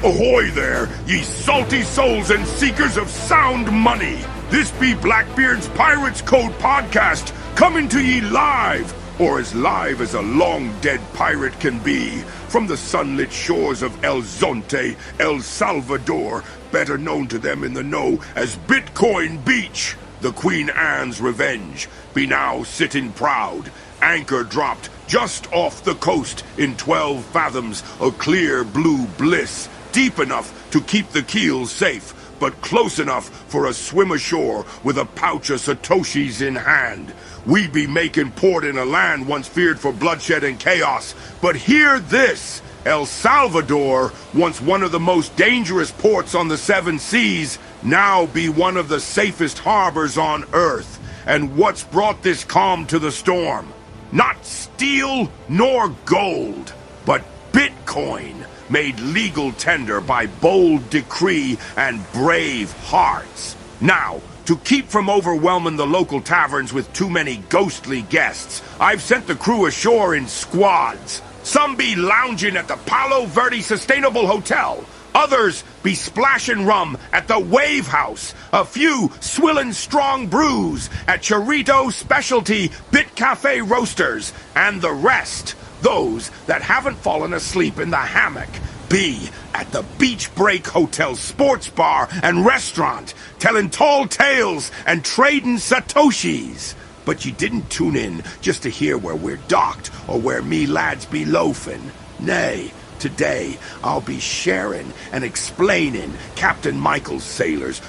Ahoy there, ye salty souls and seekers of sound money! This be Blackbeard's Pirates Code podcast, coming to ye live, or as live as a long-dead pirate can be, from the sunlit shores of El Zonte, El Salvador, better known to them in the know as Bitcoin Beach. The Queen Anne's Revenge be now sitting proud, anchor dropped just off the coast in 12 fathoms of clear blue bliss, deep enough to keep the keel safe, but close enough for a swim ashore with a pouch of Satoshis in hand. We be making port in a land once feared for bloodshed and chaos, but hear this! El Salvador, once one of the most dangerous ports on the seven seas, now be one of the safest harbors on Earth. And what's brought this calm to the storm? Not steel nor gold, but Bitcoin, made legal tender by bold decree and brave hearts. Now, to keep from overwhelming the local taverns with too many ghostly guests, I've sent the crew ashore in squads. Some be lounging at the Palo Verde Sustainable Hotel. Others be splashing rum at the Wave House. A few swilling strong brews at Chorrito Specialty Bit Cafe Roasters. And the rest, those that haven't fallen asleep in the hammock, be at the Beach Break Hotel sports bar and restaurant, telling tall tales and trading Satoshis. But you didn't tune in just to hear where we're docked or where me lads be loafing. Nay, today I'll be sharing and explaining Captain Michael Saylor's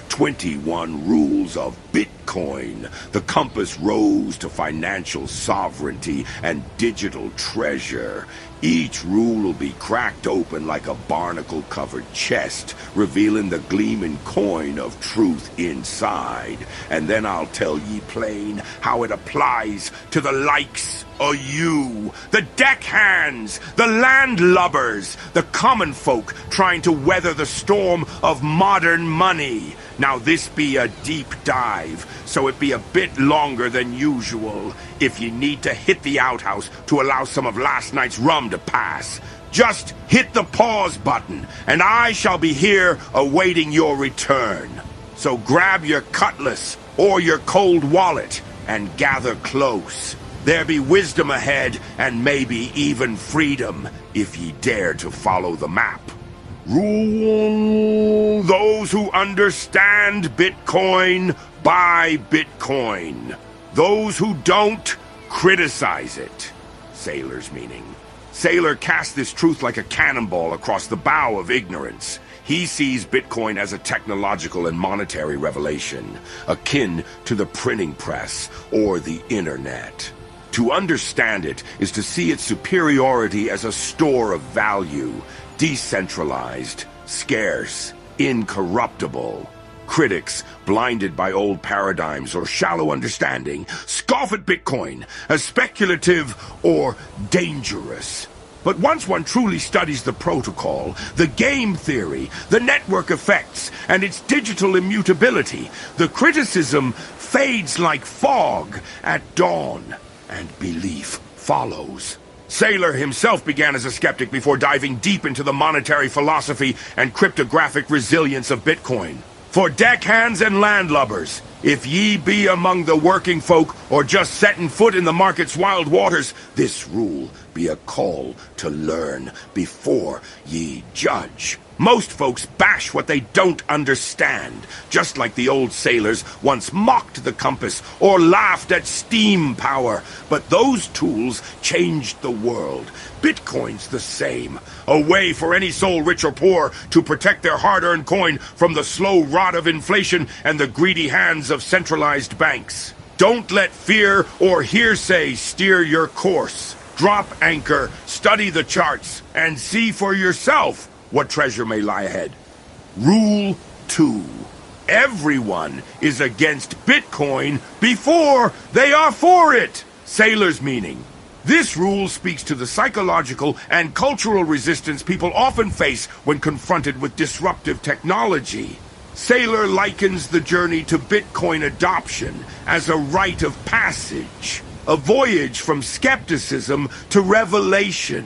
21 rules of Bitcoin, the compass rose to financial sovereignty and digital treasure. Each rule will be cracked open like a barnacle-covered chest, revealing the gleaming coin of truth inside. And then I'll tell ye plain how it applies to the likes of you, the deckhands, the landlubbers, the common folk trying to weather the storm of modern money. Now this be a deep dive, so it be a bit longer than usual. If you need to hit the outhouse to allow some of last night's rum to pass, just hit the pause button, and I shall be here awaiting your return. So grab your cutlass or your cold wallet and gather close. There be wisdom ahead, and maybe even freedom, if ye dare to follow the map. Rule those who understand Bitcoin, buy Bitcoin. Those who don't, criticize it. Sailor's meaning. Sailor cast this truth like a cannonball across the bow of ignorance. He sees Bitcoin as a technological and monetary revelation, akin to the printing press or the internet. To understand it is to see its superiority as a store of value, decentralized, scarce, incorruptible. Critics, blinded by old paradigms or shallow understanding, scoff at Bitcoin as speculative or dangerous. But once one truly studies the protocol, the game theory, the network effects, and its digital immutability, the criticism fades like fog at dawn, and belief follows. Saylor himself began as a skeptic before diving deep into the monetary philosophy and cryptographic resilience of Bitcoin. For deckhands and landlubbers, if ye be among the working folk or just setting foot in the market's wild waters, this rule be a call to learn before ye judge. Most folks bash what they don't understand, just like the old sailors once mocked the compass or laughed at steam power. But those tools changed the world. Bitcoin's the same. A way for any soul, rich or poor, to protect their hard-earned coin from the slow rot of inflation and the greedy hands of centralized banks. Don't let fear or hearsay steer your course. Drop anchor, study the charts, and see for yourself what treasure may lie ahead. Rule 2. Everyone is against Bitcoin before they are for it. Sailor's meaning. This rule speaks to the psychological and cultural resistance people often face when confronted with disruptive technology. Saylor likens the journey to Bitcoin adoption as a rite of passage, a voyage from skepticism to revelation.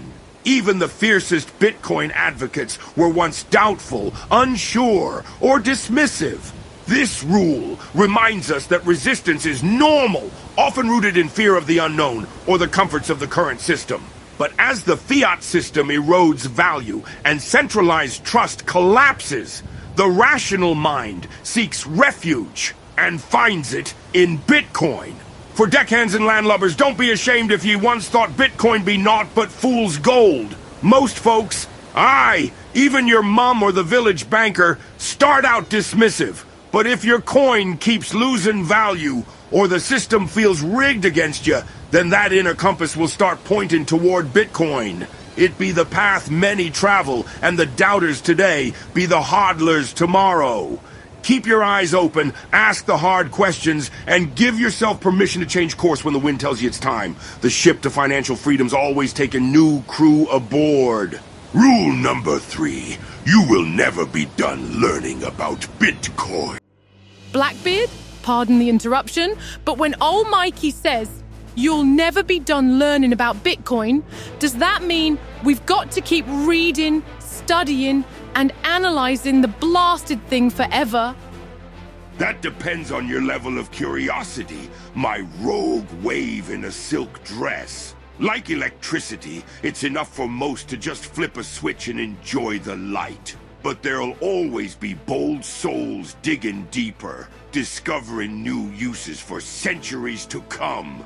Even the fiercest Bitcoin advocates were once doubtful, unsure, or dismissive. This rule reminds us that resistance is normal, often rooted in fear of the unknown or the comforts of the current system. But as the fiat system erodes value and centralized trust collapses, the rational mind seeks refuge and finds it in Bitcoin. For deckhands and landlubbers, don't be ashamed if ye once thought Bitcoin be naught but fool's gold. Most folks, aye, even your mum or the village banker, start out dismissive. But if your coin keeps losing value, or the system feels rigged against you, then that inner compass will start pointing toward Bitcoin. It be the path many travel, and the doubters today be the hodlers tomorrow. Keep your eyes open, ask the hard questions, and give yourself permission to change course when the wind tells you it's time. The ship to financial freedom's always take a new crew aboard. Rule number 3. You will never be done learning about Bitcoin. Blackbeard, pardon the interruption, but when old Mikey says, you'll never be done learning about Bitcoin, does that mean we've got to keep reading, studying, and analyzing the blasted thing forever? That depends on your level of curiosity, my rogue wave in a silk dress. Like electricity, it's enough for most to just flip a switch and enjoy the light. But there'll always be bold souls digging deeper, discovering new uses for centuries to come.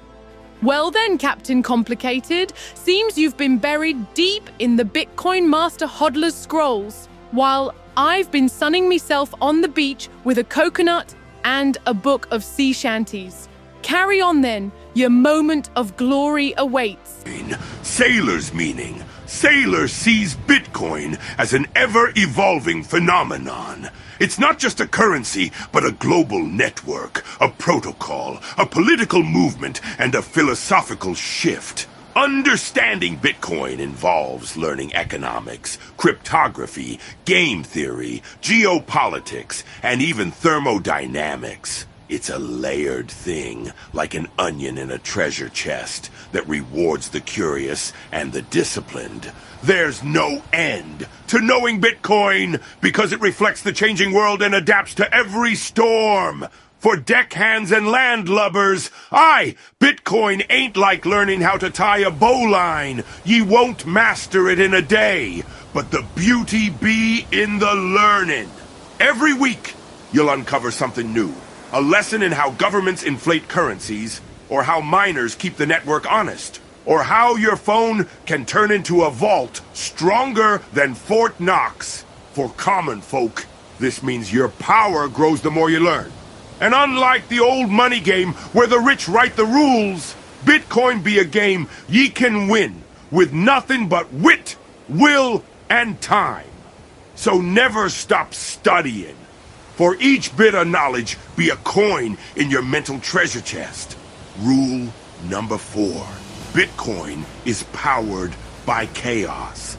Well then, Captain Complicated, seems you've been buried deep in the Bitcoin Master Hodler's scrolls, while I've been sunning myself on the beach with a coconut and a book of sea shanties. Carry on then, your moment of glory awaits. Sailor's meaning. Sailor sees Bitcoin as an ever-evolving phenomenon. It's not just a currency, but a global network, a protocol, a political movement, and a philosophical shift. Understanding Bitcoin involves learning economics, cryptography, game theory, geopolitics, and even thermodynamics. It's a layered thing, like an onion in a treasure chest, that rewards the curious and the disciplined. There's no end to knowing Bitcoin, because it reflects the changing world and adapts to every storm. For deckhands and landlubbers, aye, Bitcoin ain't like learning how to tie a bowline. Ye won't master it in a day, but the beauty be in the learning. Every week, you'll uncover something new. A lesson in how governments inflate currencies, or how miners keep the network honest, or how your phone can turn into a vault stronger than Fort Knox. For common folk, this means your power grows the more you learn. And unlike the old money game where the rich write the rules, Bitcoin be a game ye can win with nothing but wit, will, and time. So never stop studying. For each bit of knowledge be a coin in your mental treasure chest. Rule number 4. Bitcoin is powered by chaos.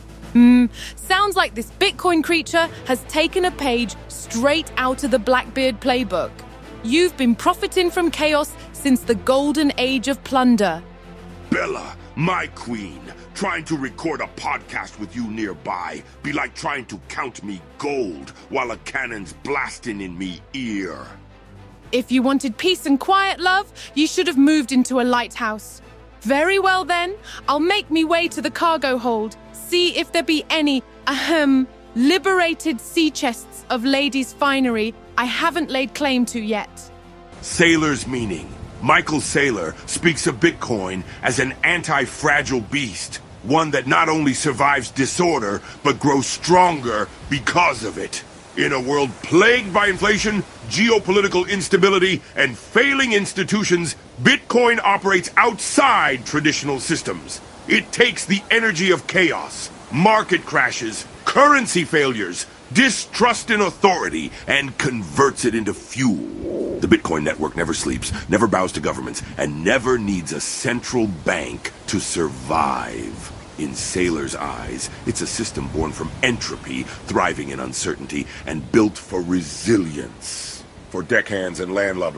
Sounds like this Bitcoin creature has taken a page straight out of the Blackbeard playbook. You've been profiting from chaos since the golden age of plunder. Bella, my queen, trying to record a podcast with you nearby be like trying to count me gold while a cannon's blasting in me ear. If you wanted peace and quiet, love, you should have moved into a lighthouse. Very well then, I'll make me way to the cargo hold, see if there be any, liberated sea chests of ladies' finery I haven't laid claim to yet. Sailor's meaning. Michael Saylor speaks of Bitcoin as an anti-fragile beast, one that not only survives disorder, but grows stronger because of it. In a world plagued by inflation, geopolitical instability, and failing institutions, Bitcoin operates outside traditional systems. It takes the energy of chaos, market crashes, currency failures, distrust in authority, and converts it into fuel. The Bitcoin network never sleeps, never bows to governments, and never needs a central bank to survive. In Saylor's eyes, it's a system born from entropy, thriving in uncertainty, and built for resilience. For deckhands and landlubbers,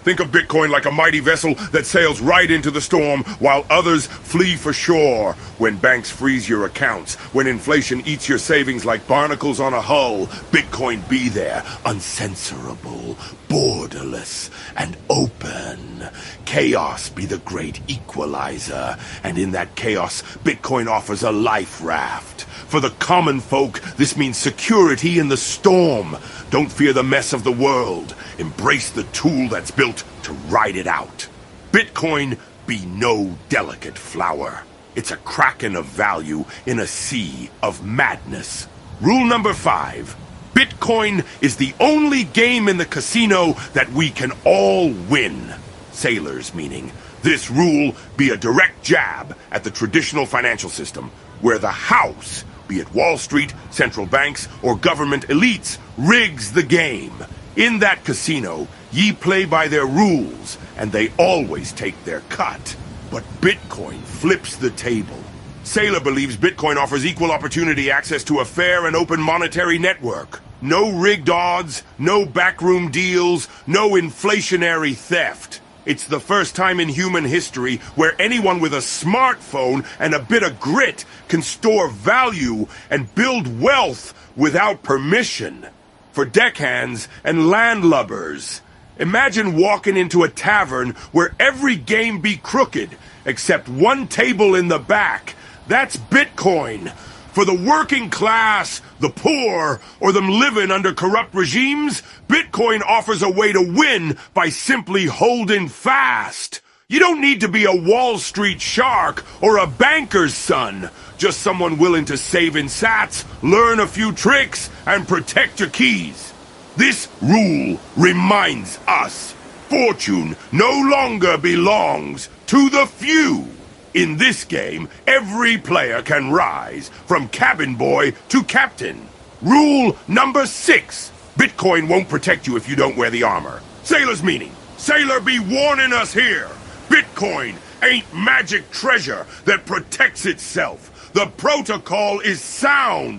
Think of Bitcoin like a mighty vessel that sails right into the storm while others flee for shore. When banks freeze your accounts, when inflation eats your savings like barnacles on a hull, Bitcoin be there, uncensorable, borderless, and open. Chaos be the great equalizer, and in that chaos, Bitcoin offers a life raft. For the common folk, this means security in the storm. Don't fear the mess of the world. Embrace the tool that's built to ride it out. Bitcoin be no delicate flower. It's a kraken of value in a sea of madness. Rule number 5. Bitcoin is the only game in the casino that we can all win. Sailors meaning. This rule be a direct jab at the traditional financial system, where the house, be it Wall Street, central banks, or government elites, rigs the game. In that casino, ye play by their rules, and they always take their cut. But Bitcoin flips the table. Sailor believes Bitcoin offers equal opportunity access to a fair and open monetary network. No rigged odds, no backroom deals, no inflationary theft. It's the first time in human history where anyone with a smartphone and a bit of grit can store value and build wealth without permission. For deckhands and landlubbers, imagine walking into a tavern where every game be crooked, except one table in the back. That's Bitcoin. For the working class, the poor, or them living under corrupt regimes, Bitcoin offers a way to win by simply holding fast. You don't need to be a Wall Street shark or a banker's son. Just someone willing to save in sats, learn a few tricks, and protect your keys. This rule reminds us, fortune no longer belongs to the few. In this game, every player can rise from cabin boy to captain. Rule number 6. Bitcoin won't protect you if you don't wear the armor. Sailor's meaning. Sailor be warning us here. Bitcoin ain't magic treasure that protects itself. The protocol is sound,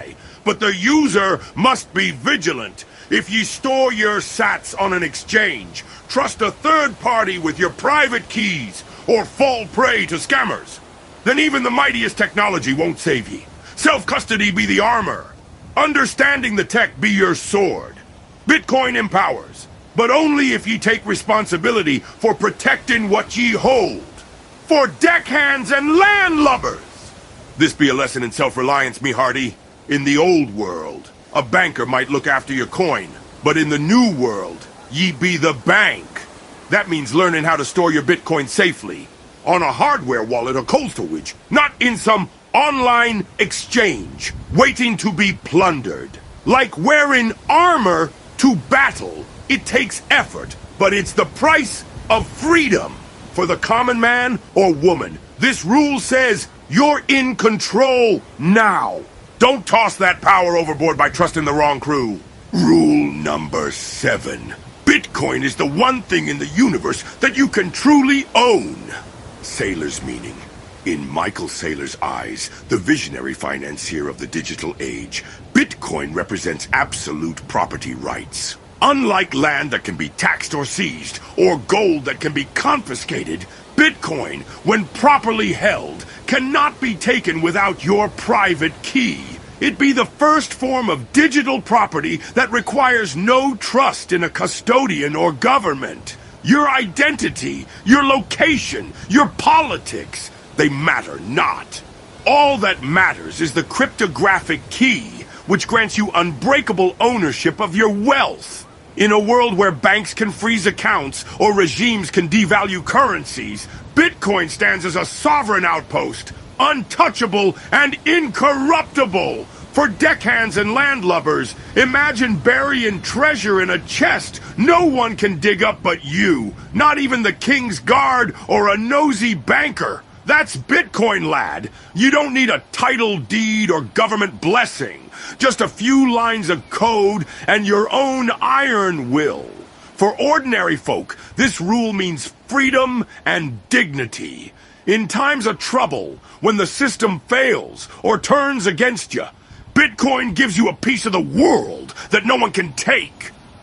but the user must be vigilant. If ye store your sats on an exchange, trust a third party with your private keys, or fall prey to scammers, then even the mightiest technology won't save ye. Self-custody be the armor. Understanding the tech be your sword. Bitcoin empowers, but only if ye take responsibility for protecting what ye hold. For deckhands and landlubbers! This be a lesson in self-reliance, me hearty. In the old world, a banker might look after your coin, but in the new world, ye be the bank. That means learning how to store your Bitcoin safely on a hardware wallet or cold storage, not in some online exchange waiting to be plundered. Like wearing armor to battle, it takes effort, but it's the price of freedom. For the common man or woman, this rule says you're in control now. Don't toss that power overboard by trusting the wrong crew. Rule number 7. Bitcoin is the one thing in the universe that you can truly own. Sailor's meaning. In Michael Saylor's eyes, the visionary financier of the digital age, Bitcoin represents absolute property rights. Unlike land that can be taxed or seized, or gold that can be confiscated, Bitcoin, when properly held, cannot be taken without your private key. It be the first form of digital property that requires no trust in a custodian or government. Your identity, your location, your politics, they matter not. All that matters is the cryptographic key, which grants you unbreakable ownership of your wealth. In a world where banks can freeze accounts or regimes can devalue currencies, Bitcoin stands as a sovereign outpost, untouchable and incorruptible. For deckhands and landlubbers, imagine burying treasure in a chest no one can dig up but you, not even the King's Guard or a nosy banker. That's Bitcoin, lad. You don't need a title deed or government blessing. Just a few lines of code and your own iron will. For ordinary folk, this rule means freedom and dignity. In times of trouble, when the system fails or turns against you, Bitcoin gives you a piece of the world that no one can take.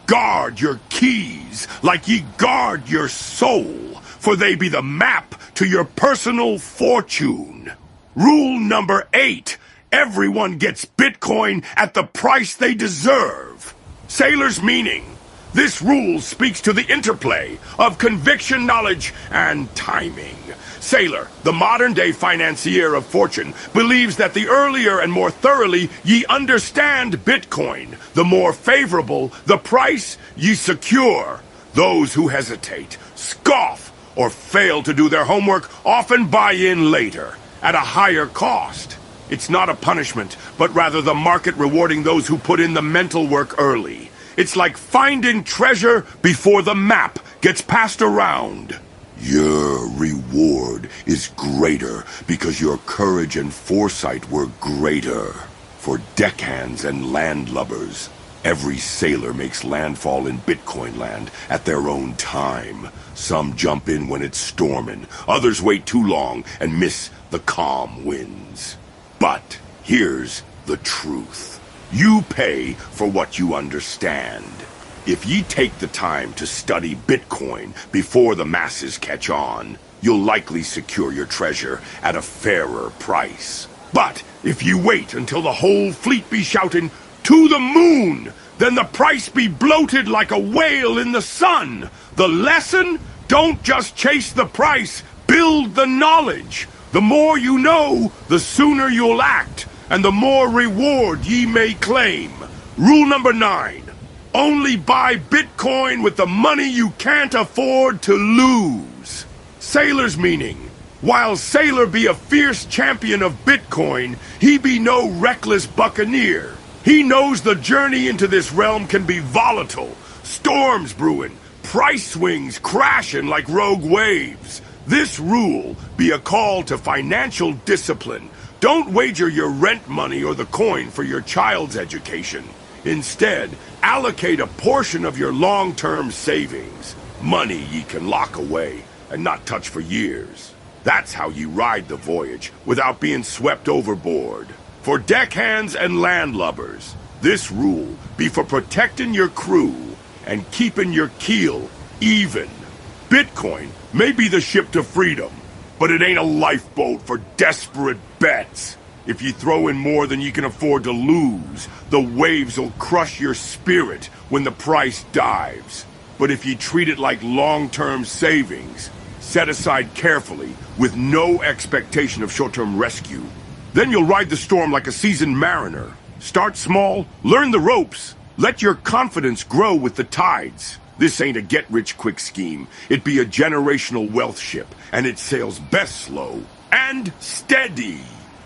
guard your keys like ye guard your soul, for they be the map to your personal fortune. Rule number 8. Everyone gets Bitcoin at the price they deserve. Sailor's meaning. This rule speaks to the interplay of conviction, knowledge, and timing. Sailor, the modern-day financier of fortune, believes that the earlier and more thoroughly ye understand Bitcoin, the more favorable the price ye secure. Those who hesitate, scoff, or fail to do their homework often buy in later, at a higher cost. It's not a punishment, but rather the market rewarding those who put in the mental work early. It's like finding treasure before the map gets passed around. Your reward is greater because your courage and foresight were greater. For deckhands and landlubbers, every sailor makes landfall in Bitcoin land at their own time. Some jump in when it's storming, others wait too long and miss the calm winds. But here's the truth. You pay for what you understand. If ye take the time to study Bitcoin before the masses catch on, you'll likely secure your treasure at a fairer price. But if you wait until the whole fleet be shouting, "To the moon!" then the price be bloated like a whale in the sun. The lesson? Don't just chase the price, build the knowledge. The more you know, the sooner you'll act, and the more reward ye may claim. Rule number 9. Only buy Bitcoin with the money you can't afford to lose. Sailor's meaning. While Sailor be a fierce champion of Bitcoin, he be no reckless buccaneer. He knows the journey into this realm can be volatile. Storms brewing, price swings crashing like rogue waves. This rule be a call to financial discipline. Don't wager your rent money or the coin for your child's education. Instead, allocate a portion of your long-term savings. Money ye can lock away and not touch for years. That's how ye ride the voyage without being swept overboard. For deckhands and landlubbers, this rule be for protecting your crew and keeping your keel even. Bitcoin may be the ship to freedom, but it ain't a lifeboat for desperate bets. If you throw in more than you can afford to lose, the waves will crush your spirit when the price dives. But if you treat it like long-term savings, set aside carefully with no expectation of short-term rescue, then you'll ride the storm like a seasoned mariner. Start small, learn the ropes, let your confidence grow with the tides. This ain't a get-rich-quick scheme. It be a generational wealth ship, and it sails best slow and steady.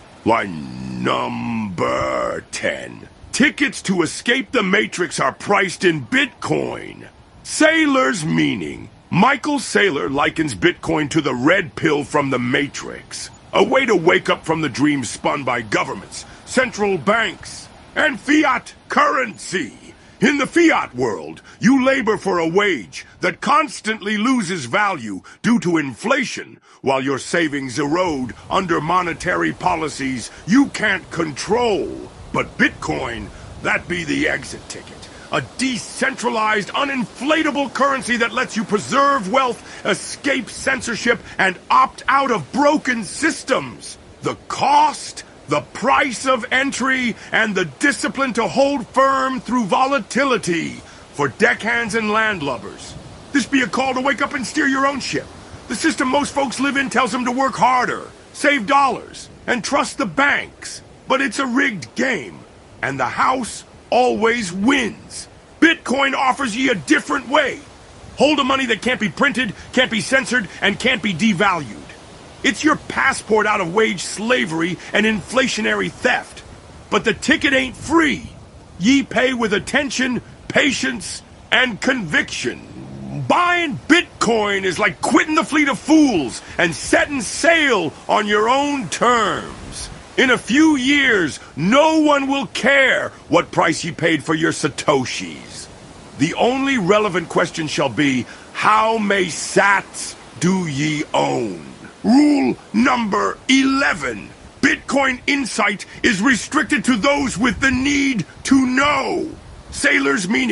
Line number 10. Tickets to escape the Matrix are priced in Bitcoin. Sailor's meaning. Michael Saylor likens Bitcoin to the red pill from the Matrix. A way to wake up from the dreams spun by governments, central banks, and fiat currency. In the fiat world, you labor for a wage that constantly loses value due to inflation, while your savings erode under monetary policies you can't control. But Bitcoin, that be the exit ticket. A decentralized, uninflatable currency that lets you preserve wealth, escape censorship, and opt out of broken systems. The cost? The price of entry, and the discipline to hold firm through volatility. For deckhands and landlubbers, this be a call to wake up and steer your own ship. The system most folks live in tells them to work harder, save dollars, and trust the banks. But it's a rigged game, and the house always wins. Bitcoin offers ye a different way. Hold a money that can't be printed, can't be censored, and can't be devalued. It's your passport out of wage slavery and inflationary theft. But the ticket ain't free. Ye pay with attention, patience, and conviction. Buying Bitcoin is like quitting the fleet of fools and setting sail on your own terms. In a few years, no one will care what price ye paid for your Satoshis. The only relevant question shall be, how many sats do ye own? Rule number 11. Bitcoin insight is restricted to those with the need to know. Sailor's meaning.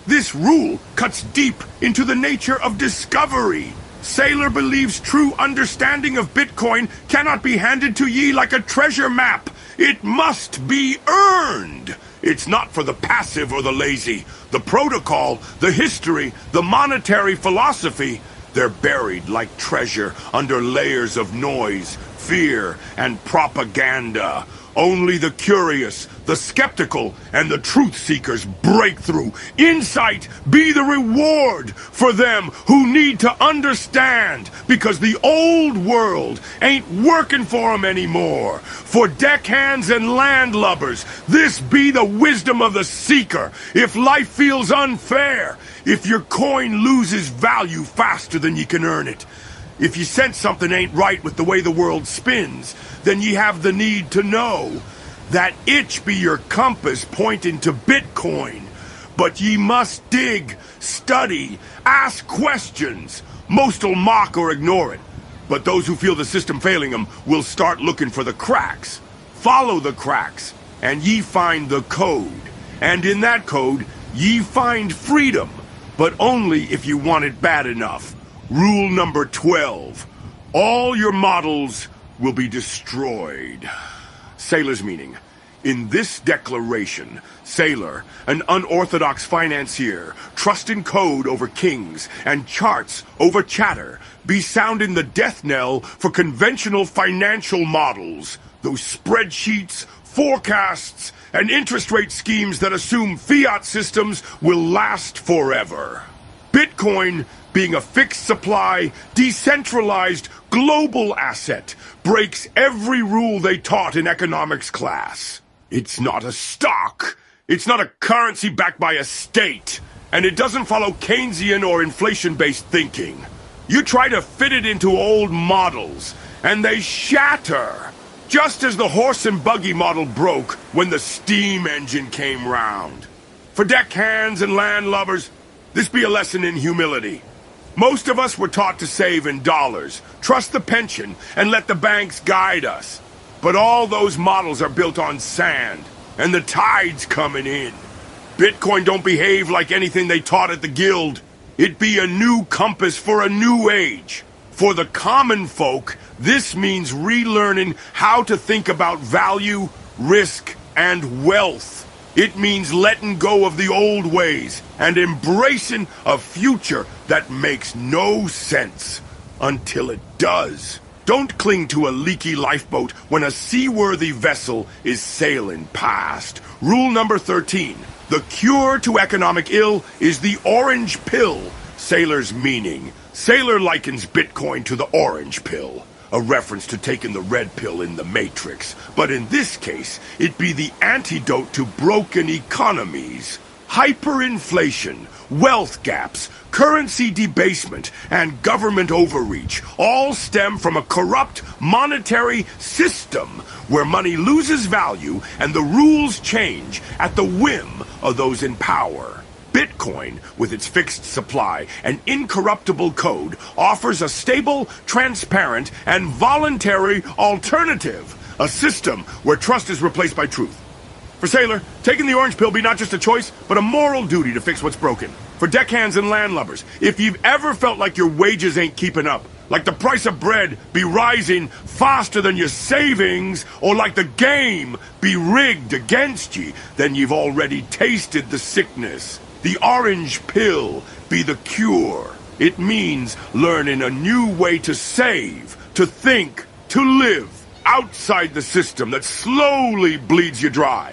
This rule cuts deep into the nature of discovery. Sailor believes true understanding of Bitcoin cannot be handed to ye like a treasure map. It must be earned. It's not for the passive or the lazy. The protocol, the history, the monetary philosophy, they're buried like treasure under layers of noise, fear, and propaganda. Only the curious, the skeptical, and the truth-seekers break through. Insight be the reward for them who need to understand, because the old world ain't working for them anymore. For deckhands and landlubbers, this be the wisdom of the seeker. If life feels unfair, if your coin loses value faster than you can earn it, if you sense something ain't right with the way the world spins, then ye have the need to know. That itch be your compass pointing to Bitcoin. But ye must dig, study, ask questions. Most'll mock or ignore it. But those who feel the system failing them will start looking for the cracks. Follow the cracks, and ye find the code. And in that code, ye find freedom. But only if you want it bad enough. Rule number 12. All your models will be destroyed. Sailor's meaning. In this declaration, Sailor, an unorthodox financier, trusting code over kings and charts over chatter, be sounding the death knell for conventional financial models. Those spreadsheets, forecasts, and interest rate schemes that assume fiat systems will last forever. Bitcoin, being a fixed supply, decentralized, global asset, breaks every rule they taught in economics class. It's not a stock. It's not a currency backed by a state. And it doesn't follow Keynesian or inflation-based thinking. You try to fit it into old models, and they shatter. Just as the horse and buggy model broke when the steam engine came round. For deckhands and landlubbers, this be a lesson in humility. Most of us were taught to save in dollars, trust the pension, and let the banks guide us. But all those models are built on sand, and the tide's coming in. Bitcoin don't behave like anything they taught at the Guild. It be a new compass for a new age. For the common folk, this means relearning how to think about value, risk, and wealth. It means letting go of the old ways and embracing a future that makes no sense until it does. Don't cling to a leaky lifeboat when a seaworthy vessel is sailing past. Rule number 13. The cure to economic ill is the orange pill. Sailor's meaning. Sailor likens Bitcoin to the orange pill. A reference to taking the red pill in the Matrix. But in this case, it be the antidote to broken economies. Hyperinflation, wealth gaps, currency debasement, and government overreach all stem from a corrupt monetary system where money loses value and the rules change at the whim of those in power. Bitcoin, with its fixed supply and incorruptible code, offers a stable, transparent, and voluntary alternative. A system where trust is replaced by truth. For Sailor, taking the orange pill be not just a choice, but a moral duty to fix what's broken. For deckhands and landlubbers, if you've ever felt like your wages ain't keeping up, like the price of bread be rising faster than your savings, or like the game be rigged against ye, then you've already tasted the sickness. The orange pill be the cure. It means learning a new way to save, to think, to live outside the system that slowly bleeds you dry.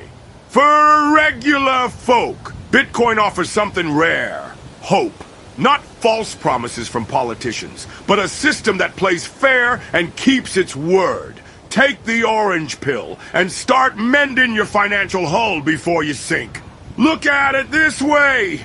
For regular folk, Bitcoin offers something rare. Hope. Not false promises from politicians, but a system that plays fair and keeps its word. Take the orange pill and start mending your financial hull before you sink. Look at it this way.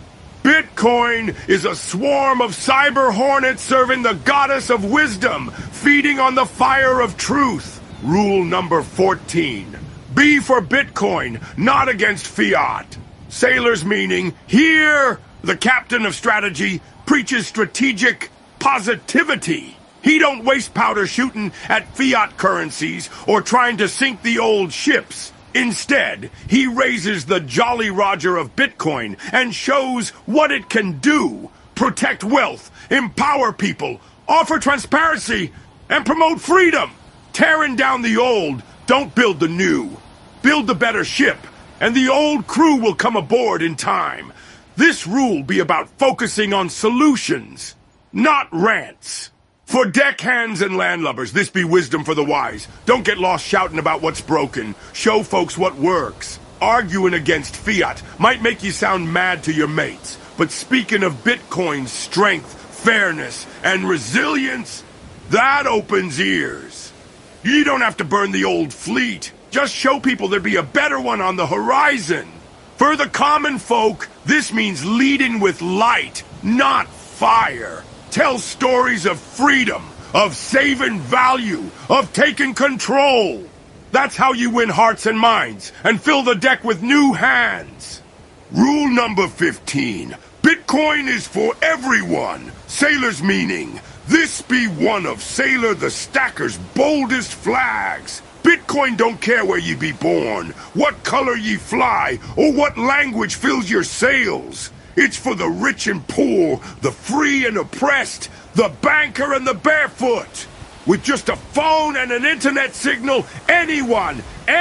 Bitcoin is a swarm of cyber hornets serving the goddess of wisdom, feeding on the fire of truth. Rule number 14. Be for Bitcoin, not against fiat. Sailor's meaning, here, the captain of strategy preaches strategic positivity. He don't waste powder shooting at fiat currencies or trying to sink the old ships. Instead, he raises the Jolly Roger of Bitcoin and shows what it can do. Protect wealth, empower people, offer transparency, and promote freedom. Tearing down the old, don't build the new. Build the better ship, and the old crew will come aboard in time. This rule be about focusing on solutions, not rants. For deckhands and landlubbers, this be wisdom for the wise. Don't get lost shouting about what's broken. Show folks what works. Arguing against fiat might make you sound mad to your mates, but speaking of Bitcoin's strength, fairness, and resilience, that opens ears. You don't have to burn the old fleet. Just show people there'd be a better one on the horizon. For the common folk, this means leading with light, not fire. Tell stories of freedom, of saving value, of taking control. That's how you win hearts and minds, and fill the deck with new hands. Rule number 15. Bitcoin is for everyone. Sailor's meaning. This be one of Sailor the Stacker's boldest flags. Bitcoin don't care where ye be born, what color ye fly, or what language fills your sails. It's for the rich and poor, the free and oppressed, the banker and the barefoot. With just a phone and an internet signal, anyone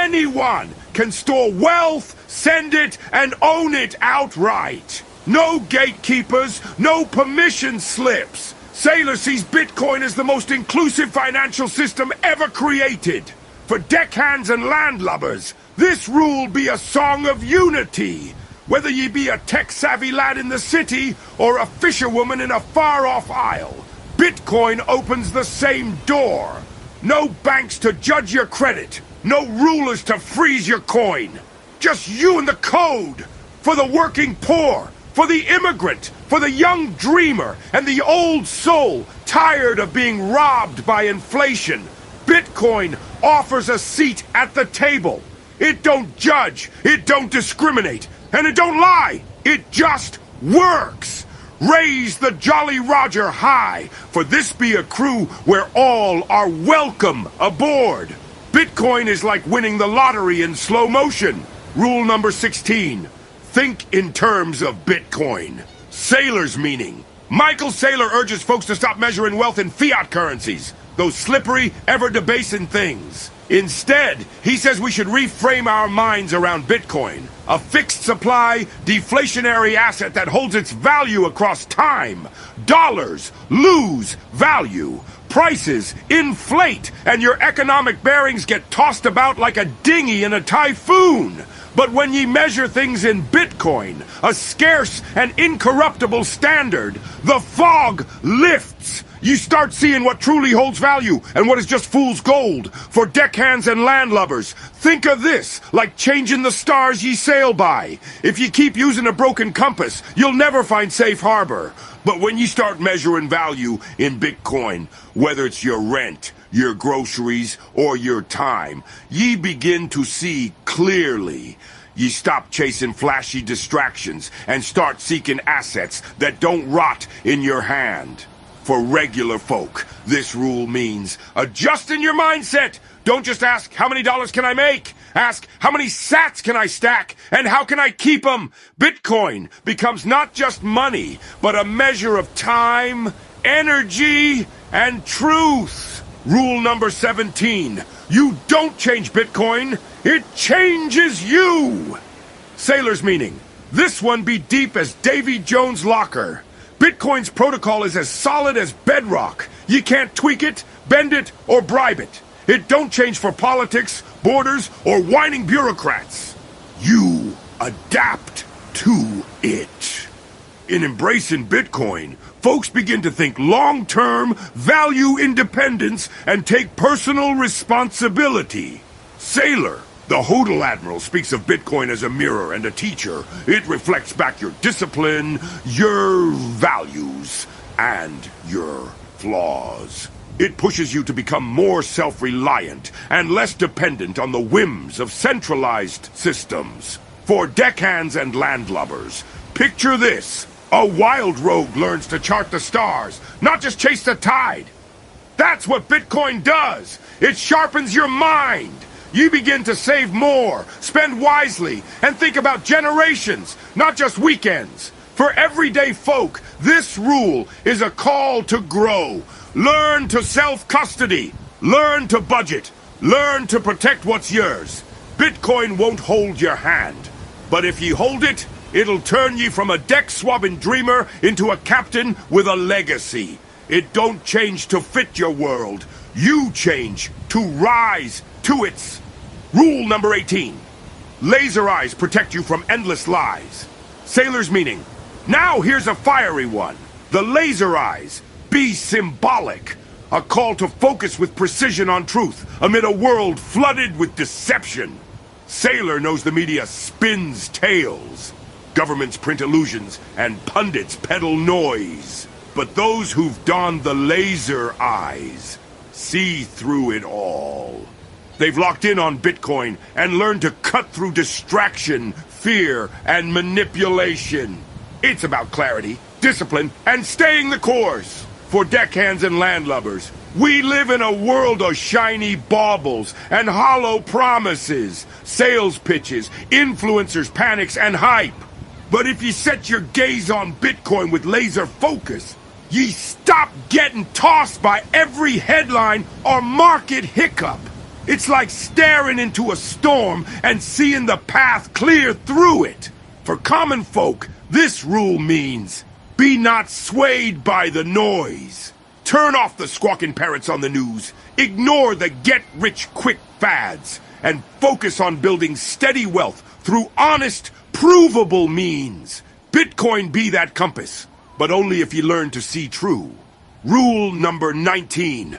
can store wealth, send it, and own it outright. No gatekeepers, no permission slips. Sailor sees Bitcoin as the most inclusive financial system ever created. For deckhands and landlubbers, this rule be a song of unity. Whether ye be a tech-savvy lad in the city or a fisherwoman in a far-off isle, Bitcoin opens the same door. No banks to judge your credit, no rulers to freeze your coin. Just you and the code. For the working poor, for the immigrant, for the young dreamer, and the old soul tired of being robbed by inflation. Bitcoin offers a seat at the table. It don't judge, it don't discriminate, and it don't lie. It just works. Raise the Jolly Roger high, for this be a crew where all are welcome aboard. Bitcoin is like winning the lottery in slow motion. Rule number 16. Think in terms of Bitcoin. Sailor's meaning. Michael Saylor urges folks to stop measuring wealth in fiat currencies, those slippery, ever-debasing things. Instead, he says we should reframe our minds around Bitcoin, a fixed supply, deflationary asset that holds its value across time. Dollars lose value. Prices inflate, and your economic bearings get tossed about like a dinghy in a typhoon. But when ye measure things in Bitcoin, a scarce and incorruptible standard, the fog lifts. You start seeing what truly holds value and what is just fool's gold. For deckhands and landlubbers, think of this like changing the stars ye sail by. If you keep using a broken compass, you'll never find safe harbor. But when you start measuring value in Bitcoin, whether it's your rent, your groceries, or your time, ye begin to see clearly. Ye stop chasing flashy distractions and start seeking assets that don't rot in your hand. For regular folk, this rule means adjusting your mindset. Don't just ask, how many dollars can I make? Ask, how many sats can I stack? And how can I keep them? Bitcoin becomes not just money, but a measure of time, energy, and truth. Rule number 17. You don't change Bitcoin, it changes you. Sailor's meaning. This one be deep as Davy Jones' locker. Bitcoin's protocol is as solid as bedrock. You can't tweak it, bend it, or bribe it. It don't change for politics, borders, or whining bureaucrats. You adapt to it. In embracing Bitcoin, folks begin to think long-term, value independence, and take personal responsibility. Sailor, the Hodl Admiral, speaks of Bitcoin as a mirror and a teacher. It reflects back your discipline, your values, and your flaws. It pushes you to become more self-reliant and less dependent on the whims of centralized systems. For deckhands and landlubbers, picture this. A wild rogue learns to chart the stars, not just chase the tide. That's what Bitcoin does. It sharpens your mind. ye begin to save more, spend wisely, and think about generations, not just weekends. For everyday folk, this rule is a call to grow. Learn to self-custody. Learn to budget. Learn to protect what's yours. Bitcoin won't hold your hand. But if ye hold it, it'll turn ye from a deck-swabbing dreamer into a captain with a legacy. It don't change to fit your world. You change to rise to its. Rule number 18. Laser eyes protect you from endless lies. Sailor's meaning. Now here's a fiery one. The laser eyes. Be symbolic. A call to focus with precision on truth amid a world flooded with deception. Sailor knows the media spins tales. Governments print illusions and pundits peddle noise. But those who've donned the laser eyes see through it all. They've locked in on Bitcoin and learned to cut through distraction, fear, and manipulation. It's about clarity, discipline, and staying the course. For deckhands and landlubbers, we live in a world of shiny baubles and hollow promises, sales pitches, influencers, panics, and hype. But if you set your gaze on Bitcoin with laser focus, ye stop getting tossed by every headline or market hiccup. It's like staring into a storm and seeing the path clear through it. For common folk, this rule means be not swayed by the noise. Turn off the squawking parrots on the news. Ignore the get-rich-quick fads. And focus on building steady wealth through honest, provable means. Bitcoin be that compass, but only if you learn to see true. Rule number 19.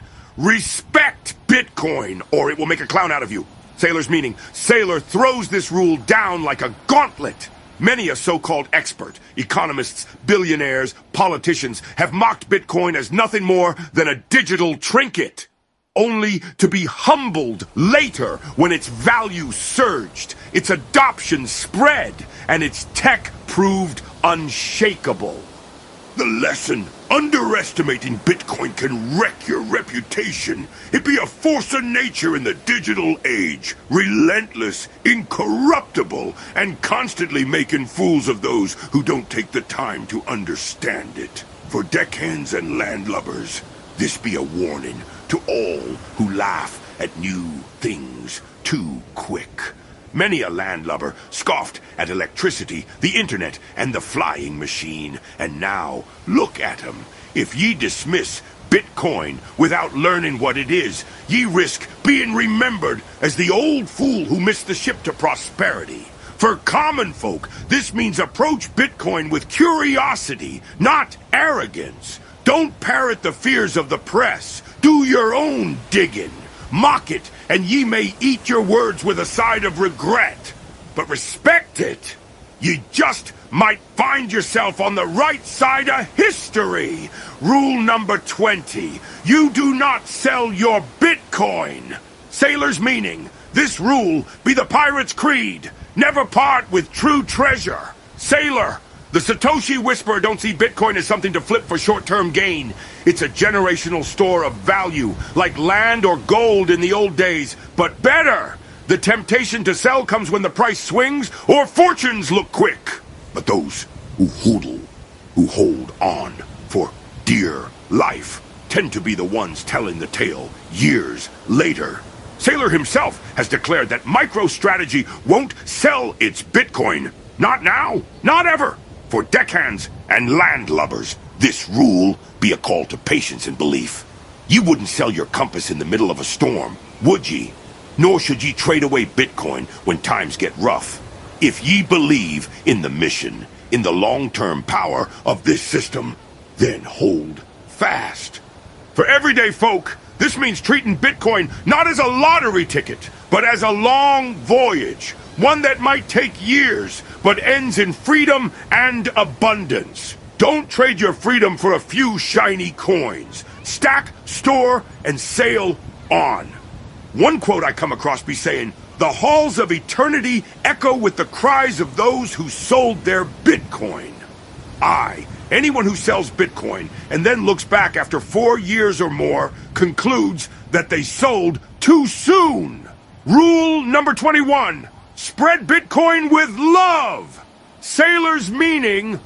Respect Bitcoin, or it will make a clown out of you. Sailor's meaning. Sailor throws this rule down like a gauntlet. Many a so-called expert, economists, billionaires, politicians, have mocked Bitcoin as nothing more than a digital trinket, only to be humbled later when its value surged, its adoption spread, and its tech proved unshakable. The lesson: underestimating Bitcoin can wreck your reputation. It be a force of nature in the digital age, relentless, incorruptible, and constantly making fools of those who don't take the time to understand it. For deckhands and landlubbers, this be a warning to all who laugh at new things too quick. Many a landlubber scoffed at electricity, the internet, and the flying machine. And now, look at 'em. If ye dismiss Bitcoin without learning what it is, ye risk being remembered as the old fool who missed the ship to prosperity. For common folk, this means approach Bitcoin with curiosity, not arrogance. Don't parrot the fears of the press. Do your own digging. Mock it, and ye may eat your words with a side of regret. But respect it. You just might find yourself on the right side of history. Rule number 20. You do not sell your Bitcoin. Sailor's meaning. This rule be the pirate's creed. Never part with true treasure. Sailor, the Satoshi Whisperer don't see Bitcoin as something to flip for short-term gain. It's a generational store of value, like land or gold in the old days, but better. The temptation to sell comes when the price swings or fortunes look quick. But those who hodl, who hold on for dear life, tend to be the ones telling the tale years later. Sailor himself has declared that MicroStrategy won't sell its Bitcoin. Not now, not ever. For deckhands and landlubbers, this rule be a call to patience and belief. You wouldn't sell your compass in the middle of a storm, would ye? Nor should ye trade away Bitcoin when times get rough. If ye believe in the mission, in the long-term power of this system, then hold fast. For everyday folk, this means treating Bitcoin not as a lottery ticket, but as a long voyage. One that might take years, but ends in freedom and abundance. Don't trade your freedom for a few shiny coins. Stack, store, and sail on. One quote I come across be saying, "The halls of eternity echo with the cries of those who sold their Bitcoin." Anyone who sells Bitcoin and then looks back after 4 years or more concludes that they sold too soon. Rule number 21. Spread Bitcoin with love. Sailor's meaning,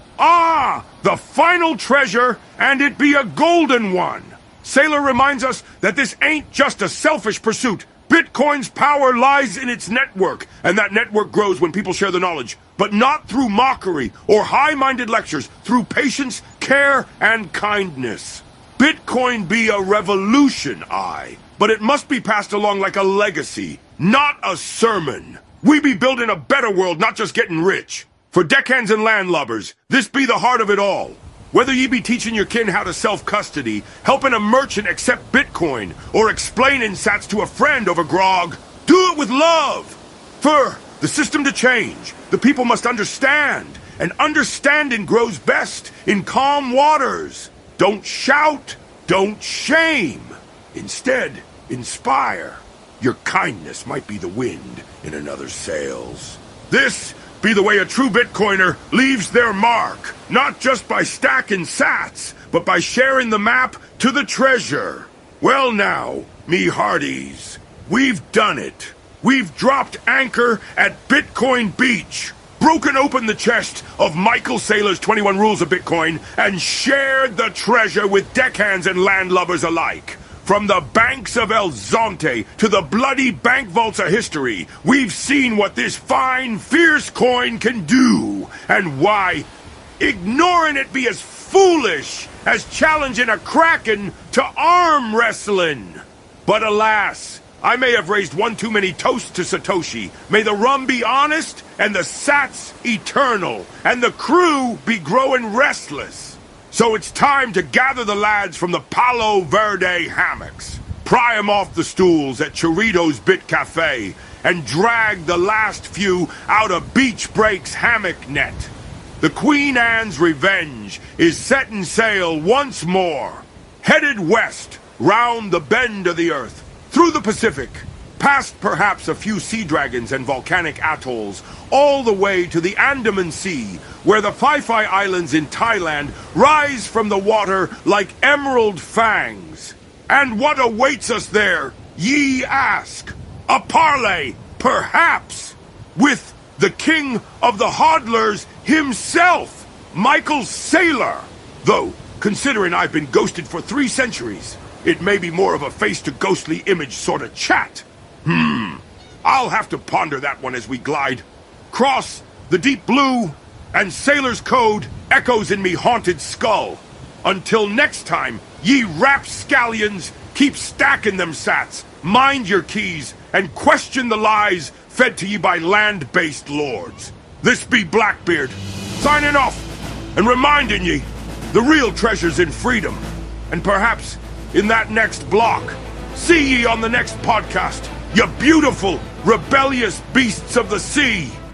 the final treasure, and it be a golden one. Sailor reminds us that this ain't just a selfish pursuit. Bitcoin's power lies in its network, and that network grows when people share the knowledge. But not through mockery or high-minded lectures, through patience, care, and kindness. Bitcoin be a revolution, but it must be passed along like a legacy, not a sermon. We be building a better world, not just getting rich. For deckhands and landlubbers, this be the heart of it all. Whether ye be teaching your kin how to self-custody, helping a merchant accept Bitcoin, or explaining sats to a friend over grog, do it with love. For the system to change, the people must understand, and understanding grows best in calm waters. Don't shout, don't shame. Instead, inspire. Your kindness might be the wind in another's sails. This be the way a true Bitcoiner leaves their mark, not just by stacking sats, but by sharing the map to the treasure. Well now, me hearties, we've done it. We've dropped anchor at Bitcoin Beach, broken open the chest of Michael Saylor's 21 Rules of Bitcoin, and shared the treasure with deckhands and landlubbers alike. From the banks of El Zonte to the bloody bank vaults of history, we've seen what this fine, fierce coin can do, and why ignoring it be as foolish as challenging a kraken to arm wrestling. But alas, I may have raised one too many toasts to Satoshi. May the rum be honest, and the sats eternal, and the crew be growing restless. So it's time to gather the lads from the Palo Verde hammocks, pry 'em off the stools at Chorito's Bit Cafe, and drag the last few out of Beach Break's hammock net. The Queen Anne's Revenge is setting sail once more, headed west, round the bend of the earth, through the Pacific, past perhaps a few sea dragons and volcanic atolls, all the way to the Andaman Sea, where the Phi Phi Islands in Thailand rise from the water like emerald fangs. And what awaits us there, ye ask? A parley, perhaps, with the king of the hodlers himself, Michael Saylor. Though, considering I've been ghosted for 3 centuries, it may be more of a face-to-ghostly image sort of chat. I'll have to ponder that one as we glide. Cross the deep blue, and Sailor's Code echoes in me haunted skull. Until next time, ye rapscallions, keep stacking them sats, mind your keys, and question the lies fed to ye by land-based lords. This be Blackbeard, signing off, and reminding ye, the real treasure's in freedom, and perhaps in that next block. See ye on the next podcast, you beautiful, rebellious beasts of the sea!